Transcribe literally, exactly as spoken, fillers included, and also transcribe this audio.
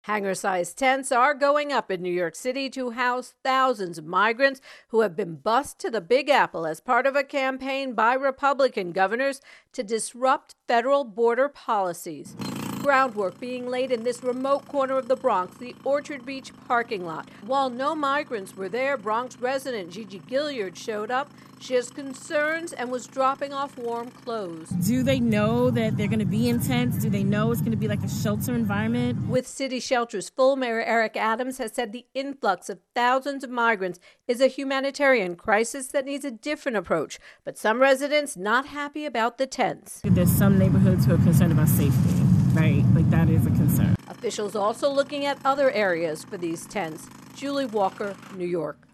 Hangar-sized tents are going up in New York City to house thousands of migrants who have been bused to the Big Apple as part of a campaign by Republican governors to disrupt federal border policies. Groundwork being laid in this remote corner of the Bronx, the Orchard Beach parking lot. While no migrants were there, Bronx resident Gigi Gilliard showed up. She has concerns and was dropping off warm clothes. Do they know that they're going to be in tents? Do they know it's going to be like a shelter environment? With city shelters full, Mayor Eric Adams has said the influx of thousands of migrants is a humanitarian crisis that needs a different approach. But some residents not happy about the tents. There's some neighborhoods who are concerned about safety, right? Like that is a concern. Officials also looking at other areas for these tents. Julie Walker, New York.